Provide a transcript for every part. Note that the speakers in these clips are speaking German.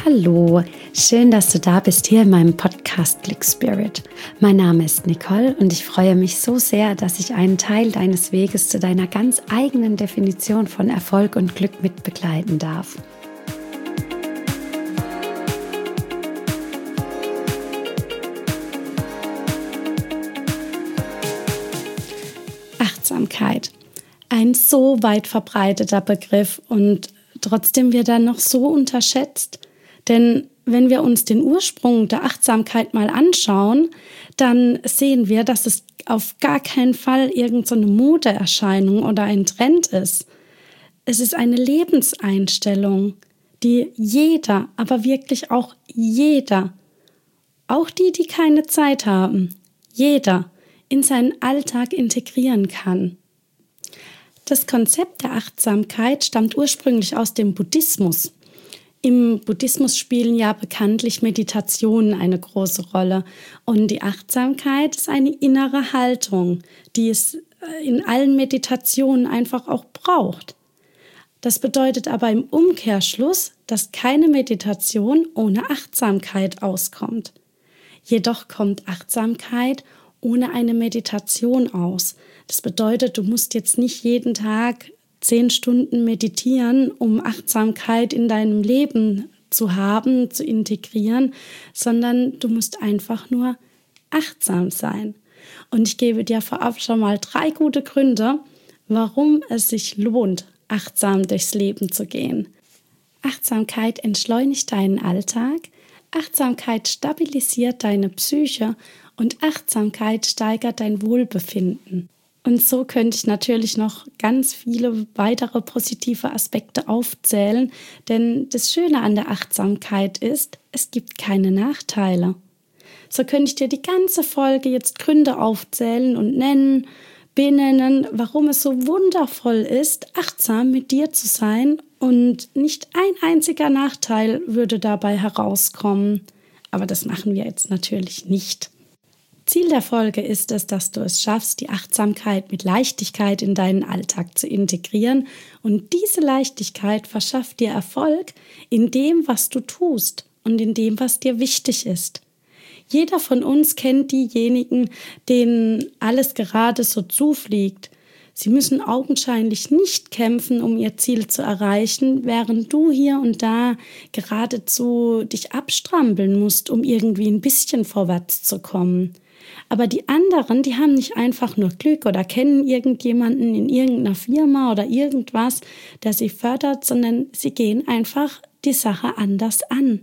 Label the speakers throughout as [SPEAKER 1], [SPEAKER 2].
[SPEAKER 1] Hallo, schön, dass du da bist hier in meinem Podcast Glück Spirit. Mein Name ist Nicole und ich freue mich so sehr, dass ich einen Teil deines Weges zu deiner ganz eigenen Definition von Erfolg und Glück mit begleiten darf. Achtsamkeit. Ein so weit verbreiteter Begriff und trotzdem wird er noch so unterschätzt. Denn wenn wir uns den Ursprung der Achtsamkeit mal anschauen, dann sehen wir, dass es auf gar keinen Fall irgendeine Modeerscheinung oder ein Trend ist. Es ist eine Lebenseinstellung, die jeder, aber wirklich auch jeder, auch die keine Zeit haben, jeder in seinen Alltag integrieren kann. Das Konzept der Achtsamkeit stammt ursprünglich aus dem Buddhismus. Im Buddhismus spielen ja bekanntlich Meditationen eine große Rolle. Und die Achtsamkeit ist eine innere Haltung, die es in allen Meditationen einfach auch braucht. Das bedeutet aber im Umkehrschluss, dass keine Meditation ohne Achtsamkeit auskommt. Jedoch kommt Achtsamkeit ohne eine Meditation aus. Das bedeutet, du musst jetzt nicht jeden Tag 10 Stunden meditieren, um Achtsamkeit in deinem Leben zu haben, zu integrieren, sondern du musst einfach nur achtsam sein. Und ich gebe dir vorab schon mal 3 gute Gründe, warum es sich lohnt, achtsam durchs Leben zu gehen. Achtsamkeit entschleunigt deinen Alltag, Achtsamkeit stabilisiert deine Psyche und Achtsamkeit steigert dein Wohlbefinden. Und so könnte ich natürlich noch ganz viele weitere positive Aspekte aufzählen, denn das Schöne an der Achtsamkeit ist, es gibt keine Nachteile. So könnte ich dir die ganze Folge jetzt Gründe aufzählen und benennen, warum es so wundervoll ist, achtsam mit dir zu sein und nicht ein einziger Nachteil würde dabei herauskommen. Aber das machen wir jetzt natürlich nicht. Ziel der Folge ist es, dass du es schaffst, die Achtsamkeit mit Leichtigkeit in deinen Alltag zu integrieren. Und diese Leichtigkeit verschafft dir Erfolg in dem, was du tust und in dem, was dir wichtig ist. Jeder von uns kennt diejenigen, denen alles gerade so zufliegt. Sie müssen augenscheinlich nicht kämpfen, um ihr Ziel zu erreichen, während du hier und da geradezu dich abstrampeln musst, um irgendwie ein bisschen vorwärts zu kommen. Aber die anderen, die haben nicht einfach nur Glück oder kennen irgendjemanden in irgendeiner Firma oder irgendwas, der sie fördert, sondern sie gehen einfach die Sache anders an.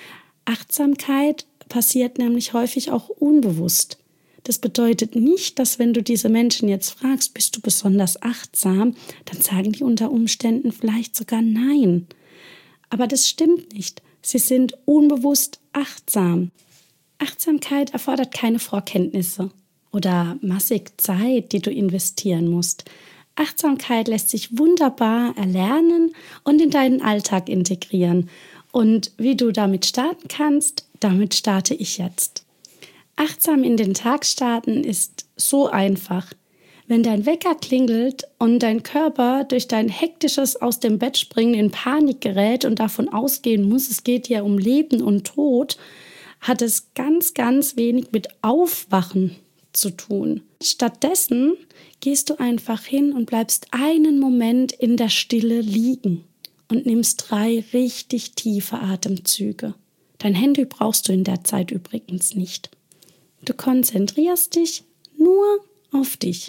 [SPEAKER 1] Achtsamkeit passiert nämlich häufig auch unbewusst. Das bedeutet nicht, dass wenn du diese Menschen jetzt fragst, bist du besonders achtsam, dann sagen die unter Umständen vielleicht sogar nein. Aber das stimmt nicht. Sie sind unbewusst achtsam. Achtsamkeit erfordert keine Vorkenntnisse oder massig Zeit, die du investieren musst. Achtsamkeit lässt sich wunderbar erlernen und in deinen Alltag integrieren. Und wie du damit starten kannst, damit starte ich jetzt. Achtsam in den Tag starten ist so einfach. Wenn dein Wecker klingelt und dein Körper durch dein hektisches aus dem Bett springen in Panik gerät und davon ausgehen muss, es geht hier um Leben und Tod, hat es ganz, ganz wenig mit Aufwachen zu tun. Stattdessen gehst du einfach hin und bleibst einen Moment in der Stille liegen und nimmst 3 richtig tiefe Atemzüge. Dein Handy brauchst du in der Zeit übrigens nicht. Du konzentrierst dich nur auf dich.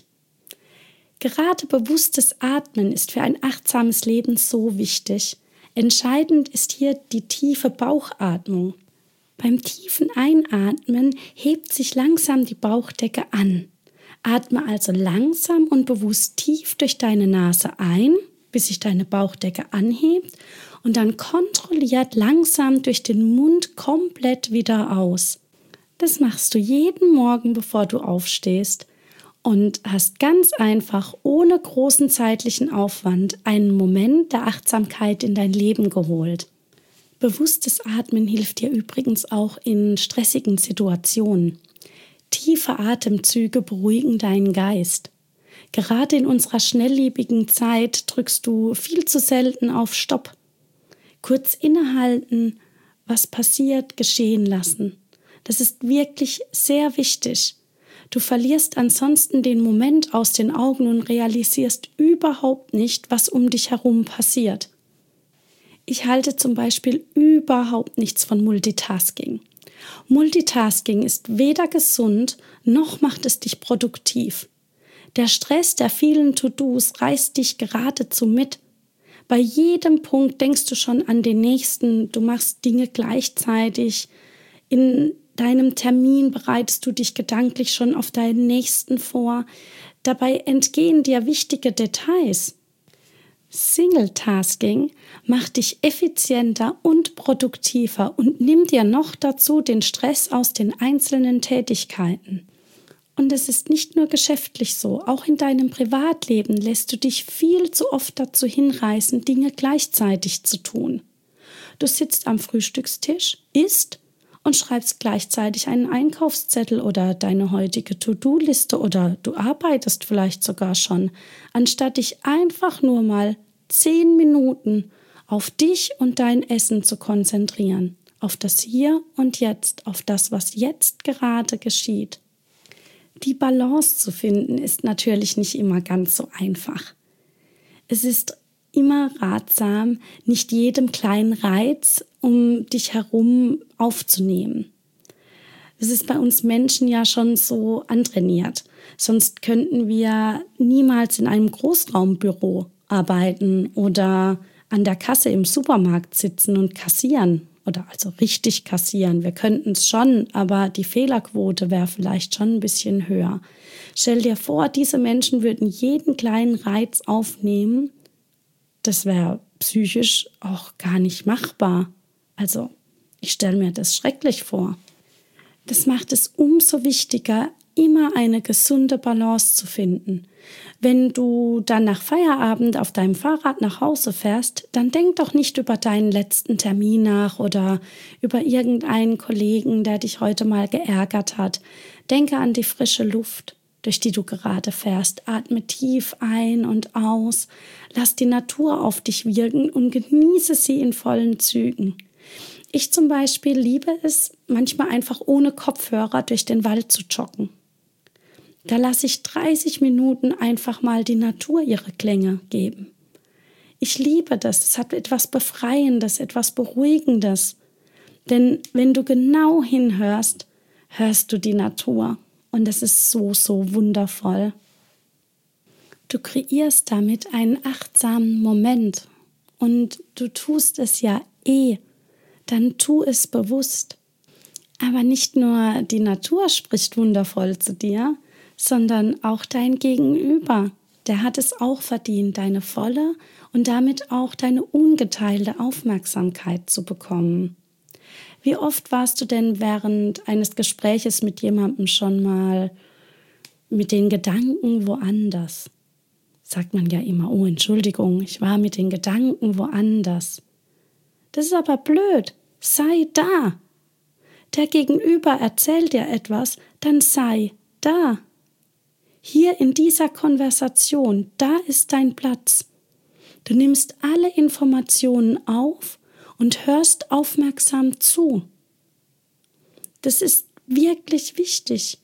[SPEAKER 1] Gerade bewusstes Atmen ist für ein achtsames Leben so wichtig. Entscheidend ist hier die tiefe Bauchatmung. Beim tiefen Einatmen hebt sich langsam die Bauchdecke an. Atme also langsam und bewusst tief durch deine Nase ein, bis sich deine Bauchdecke anhebt und dann kontrolliert langsam durch den Mund komplett wieder aus. Das machst du jeden Morgen, bevor du aufstehst und hast ganz einfach, ohne großen zeitlichen Aufwand, einen Moment der Achtsamkeit in dein Leben geholt. Bewusstes Atmen hilft dir übrigens auch in stressigen Situationen. Tiefe Atemzüge beruhigen deinen Geist. Gerade in unserer schnelllebigen Zeit drückst du viel zu selten auf Stopp. Kurz innehalten, was passiert, geschehen lassen. Das ist wirklich sehr wichtig. Du verlierst ansonsten den Moment aus den Augen und realisierst überhaupt nicht, was um dich herum passiert. Ich halte zum Beispiel überhaupt nichts von Multitasking. Multitasking ist weder gesund, noch macht es dich produktiv. Der Stress der vielen To-Dos reißt dich geradezu mit. Bei jedem Punkt denkst du schon an den nächsten, du machst Dinge gleichzeitig. In deinem Termin bereitest du dich gedanklich schon auf deinen nächsten vor. Dabei entgehen dir wichtige Details. Single-Tasking macht dich effizienter und produktiver und nimmt dir noch dazu den Stress aus den einzelnen Tätigkeiten. Und es ist nicht nur geschäftlich so, auch in deinem Privatleben lässt du dich viel zu oft dazu hinreißen, Dinge gleichzeitig zu tun. Du sitzt am Frühstückstisch, isst und schreibst gleichzeitig einen Einkaufszettel oder deine heutige To-Do-Liste oder du arbeitest vielleicht sogar schon, anstatt dich einfach nur mal 10 Minuten auf dich und dein Essen zu konzentrieren, auf das Hier und Jetzt, auf das, was jetzt gerade geschieht. Die Balance zu finden ist natürlich nicht immer ganz so einfach. Es ist immer ratsam, nicht jedem kleinen Reiz um dich herum aufzunehmen. Es ist bei uns Menschen ja schon so antrainiert. Sonst könnten wir niemals in einem Großraumbüro arbeiten oder an der Kasse im Supermarkt sitzen und kassieren. Oder also richtig kassieren. Wir könnten es schon, aber die Fehlerquote wäre vielleicht schon ein bisschen höher. Stell dir vor, diese Menschen würden jeden kleinen Reiz aufnehmen. Das wäre psychisch auch gar nicht machbar. Also, ich stelle mir das schrecklich vor. Das macht es umso wichtiger, immer eine gesunde Balance zu finden. Wenn du dann nach Feierabend auf deinem Fahrrad nach Hause fährst, dann denk doch nicht über deinen letzten Termin nach oder über irgendeinen Kollegen, der dich heute mal geärgert hat. Denke an die frische Luft, durch die du gerade fährst. Atme tief ein und aus. Lass die Natur auf dich wirken und genieße sie in vollen Zügen. Ich zum Beispiel liebe es, manchmal einfach ohne Kopfhörer durch den Wald zu joggen. Da lasse ich 30 Minuten einfach mal die Natur ihre Klänge geben. Ich liebe das. Es hat etwas Befreiendes, etwas Beruhigendes. Denn wenn du genau hinhörst, hörst du die Natur. Und das ist so, so wundervoll. Du kreierst damit einen achtsamen Moment. Und du tust es ja dann tu es bewusst. Aber nicht nur die Natur spricht wundervoll zu dir, sondern auch dein Gegenüber. Der hat es auch verdient, deine volle und damit auch deine ungeteilte Aufmerksamkeit zu bekommen. Wie oft warst du denn während eines Gespräches mit jemandem schon mal mit den Gedanken woanders? Sagt man ja immer, oh Entschuldigung, ich war mit den Gedanken woanders. Das ist aber blöd. Sei da. Der Gegenüber erzählt dir etwas, dann sei da. Hier in dieser Konversation, da ist dein Platz. Du nimmst alle Informationen auf und hörst aufmerksam zu. Das ist wirklich wichtig.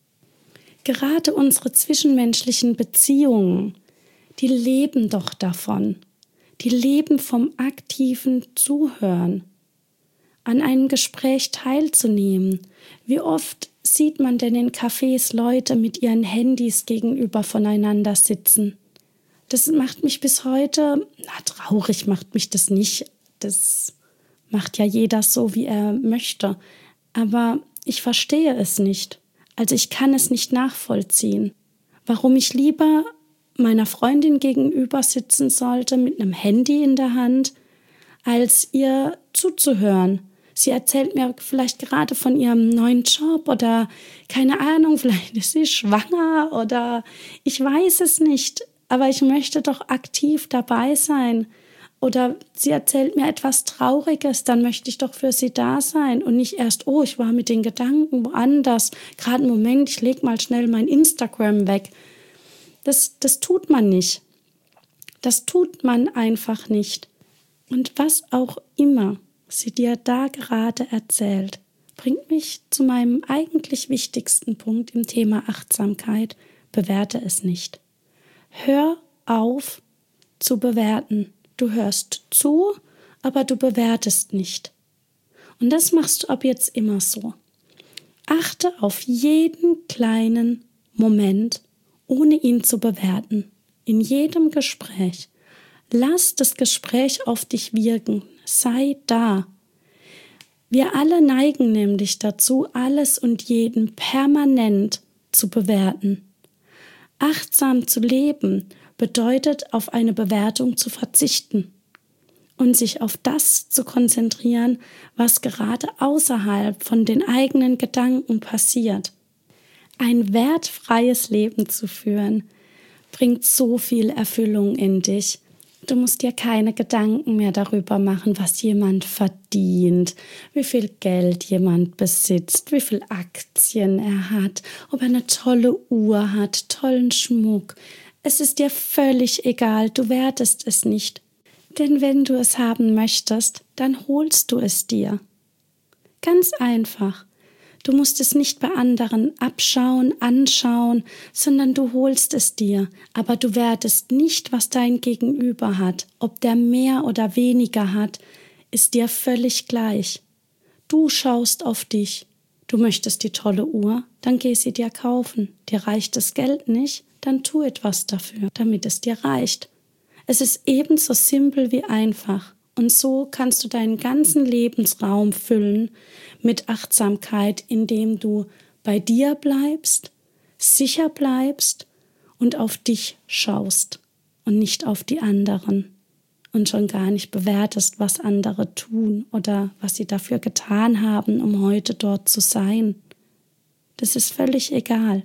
[SPEAKER 1] Gerade unsere zwischenmenschlichen Beziehungen, die leben doch davon. Die leben vom aktiven Zuhören, an einem Gespräch teilzunehmen. Wie oft sieht man denn in Cafés Leute mit ihren Handys gegenüber voneinander sitzen? Das macht mich bis heute, traurig macht mich das nicht. Das macht ja jeder so, wie er möchte. Aber ich verstehe es nicht. Also ich kann es nicht nachvollziehen. Warum ich lieber meiner Freundin gegenüber sitzen sollte mit einem Handy in der Hand, als ihr zuzuhören. Sie erzählt mir vielleicht gerade von ihrem neuen Job oder keine Ahnung, vielleicht ist sie schwanger oder ich weiß es nicht, aber ich möchte doch aktiv dabei sein. Oder sie erzählt mir etwas Trauriges, dann möchte ich doch für sie da sein und nicht erst, oh, ich war mit den Gedanken woanders. Gerade einen Moment, ich lege mal schnell mein Instagram weg. Das tut man nicht. Das tut man einfach nicht. Und was auch immer sie dir da gerade erzählt, bringt mich zu meinem eigentlich wichtigsten Punkt im Thema Achtsamkeit. Bewerte es nicht. Hör auf zu bewerten. Du hörst zu, aber du bewertest nicht. Und das machst du ab jetzt immer so. Achte auf jeden kleinen Moment, ohne ihn zu bewerten. In jedem Gespräch. Lass das Gespräch auf dich wirken. Sei da. Wir alle neigen nämlich dazu, alles und jeden permanent zu bewerten. Achtsam zu leben bedeutet, auf eine Bewertung zu verzichten und sich auf das zu konzentrieren, was gerade außerhalb von den eigenen Gedanken passiert. Ein wertfreies Leben zu führen, bringt so viel Erfüllung in dich. Du musst dir keine Gedanken mehr darüber machen, was jemand verdient, wie viel Geld jemand besitzt, wie viel Aktien er hat, ob er eine tolle Uhr hat, tollen Schmuck. Es ist dir völlig egal, du wertest es nicht. Denn wenn du es haben möchtest, dann holst du es dir. Ganz einfach. Du musst es nicht bei anderen abschauen, anschauen, sondern du holst es dir. Aber du wertest nicht, was dein Gegenüber hat. Ob der mehr oder weniger hat, ist dir völlig gleich. Du schaust auf dich. Du möchtest die tolle Uhr, dann geh sie dir kaufen. Dir reicht das Geld nicht, dann tu etwas dafür, damit es dir reicht. Es ist ebenso simpel wie einfach. Und so kannst du deinen ganzen Lebensraum füllen mit Achtsamkeit, indem du bei dir bleibst, sicher bleibst und auf dich schaust und nicht auf die anderen und schon gar nicht bewertest, was andere tun oder was sie dafür getan haben, um heute dort zu sein. Das ist völlig egal.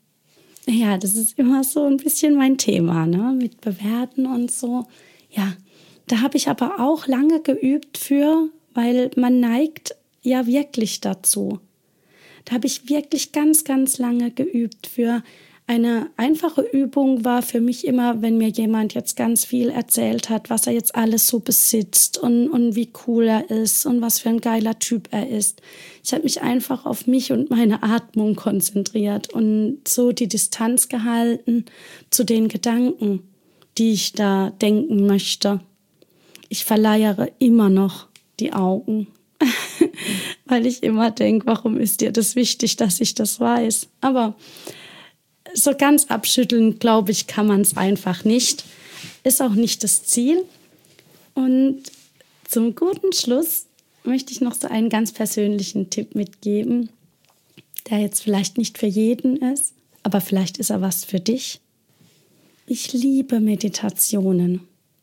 [SPEAKER 1] Ja, das ist immer so ein bisschen mein Thema, ne? Mit Bewerten und so. Ja, da habe ich aber auch lange geübt für, weil man neigt ja wirklich dazu. Da habe ich wirklich ganz, ganz lange geübt für. Eine einfache Übung war für mich immer, wenn mir jemand jetzt ganz viel erzählt hat, was er jetzt alles so besitzt und wie cool er ist und was für ein geiler Typ er ist. Ich habe mich einfach auf mich und meine Atmung konzentriert und so die Distanz gehalten zu den Gedanken, die ich da denken möchte. Ich verleiere immer noch die Augen, weil ich immer denke, warum ist dir das wichtig, dass ich das weiß? Aber so ganz abschütteln, glaube ich, kann man es einfach nicht. Ist auch nicht das Ziel. Und zum guten Schluss möchte ich noch so einen ganz persönlichen Tipp mitgeben, der jetzt vielleicht nicht für jeden ist, aber vielleicht ist er was für dich. Ich liebe Meditationen.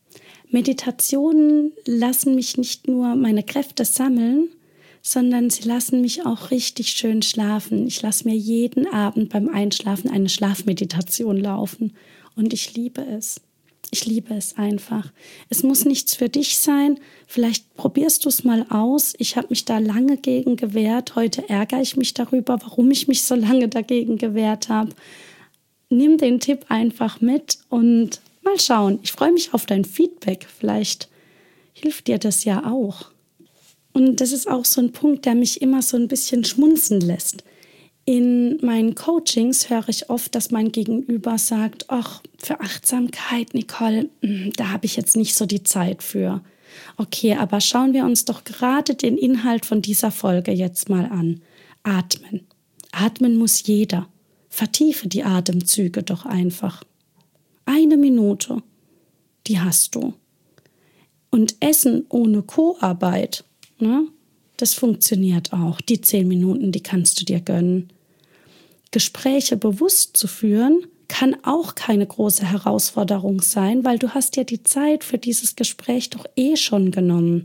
[SPEAKER 1] Meditationen lassen mich nicht nur meine Kräfte sammeln, sondern sie lassen mich auch richtig schön schlafen. Ich lasse mir jeden Abend beim Einschlafen eine Schlafmeditation laufen und ich liebe es. Ich liebe es einfach. Es muss nichts für dich sein. Vielleicht probierst du es mal aus. Ich habe mich da lange gegen gewehrt. Heute ärgere ich mich darüber, warum ich mich so lange dagegen gewehrt habe. Nimm den Tipp einfach mit und mal schauen. Ich freue mich auf dein Feedback. Vielleicht hilft dir das ja auch. Und das ist auch so ein Punkt, der mich immer so ein bisschen schmunzeln lässt. In meinen Coachings höre ich oft, dass mein Gegenüber sagt, ach, für Achtsamkeit, Nicole, da habe ich jetzt nicht so die Zeit für. Okay, aber schauen wir uns doch gerade den Inhalt von dieser Folge jetzt mal an. Atmen. Atmen muss jeder. Vertiefe die Atemzüge doch einfach. 1 Minute, die hast du. Und Essen ohne Co-Arbeit, ne? Das funktioniert auch. Die 10 Minuten, die kannst du dir gönnen. Gespräche bewusst zu führen, kann auch keine große Herausforderung sein, weil du hast ja die Zeit für dieses Gespräch doch schon genommen.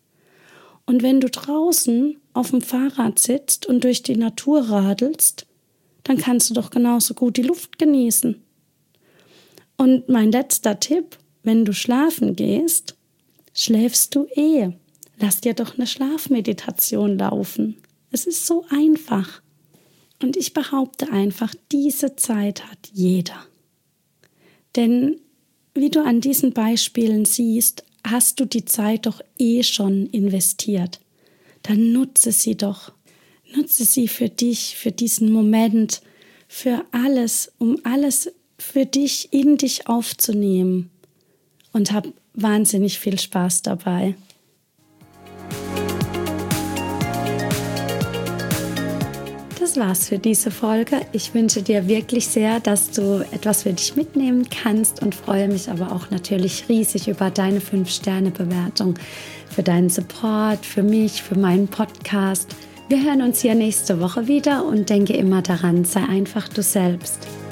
[SPEAKER 1] Und wenn du draußen auf dem Fahrrad sitzt und durch die Natur radelst, dann kannst du doch genauso gut die Luft genießen. Und mein letzter Tipp, wenn du schlafen gehst, schläfst du Lass dir doch eine Schlafmeditation laufen. Es ist so einfach. Und ich behaupte einfach, diese Zeit hat jeder. Denn wie du an diesen Beispielen siehst, hast du die Zeit doch eh schon investiert. Dann nutze sie doch. Nutze sie für dich, für diesen Moment, für alles, um alles für dich in dich aufzunehmen. Und hab wahnsinnig viel Spaß dabei. Das war's für diese Folge. Ich wünsche dir wirklich sehr, dass du etwas für dich mitnehmen kannst und freue mich aber auch natürlich riesig über deine 5-Sterne-Bewertung, für deinen Support, für mich, für meinen Podcast. Wir hören uns hier nächste Woche wieder und denke immer daran, sei einfach du selbst.